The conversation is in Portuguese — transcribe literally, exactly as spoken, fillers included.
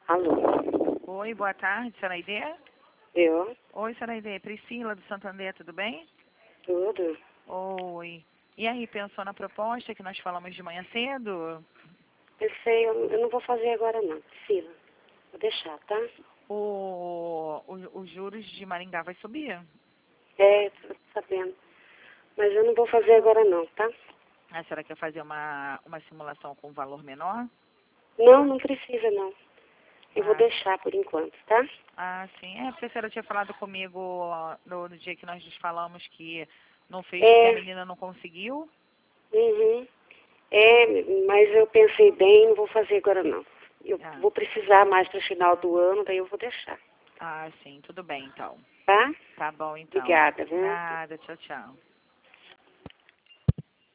Alô? Oi, boa tarde, Saraide? Eu? Oi, Saraide, Priscila do Santander, tudo bem? Tudo? Oi. E aí, pensou na proposta que nós falamos de manhã cedo? Pensei, eu, eu não vou fazer agora não, Priscila. Vou deixar, tá? O, o, os juros de Maringá vai subir? É, tô sabendo. Mas eu não vou fazer agora não, tá? A senhora quer fazer uma, uma simulação com valor menor? Não, não precisa não. Eu vou Ah, deixar por enquanto, tá? ah, sim. É, porque a senhora tinha falado comigo ó, no, no dia que nós nos falamos que não fez porque a É, menina não conseguiu. uhum. É, mas eu pensei bem, não vou fazer agora não. Eu Ah, vou precisar mais pro final do ano, daí eu vou deixar, ah, sim, tudo bem então. tá? Tá bom então. Obrigada, viu? Nada, tchau, tchau.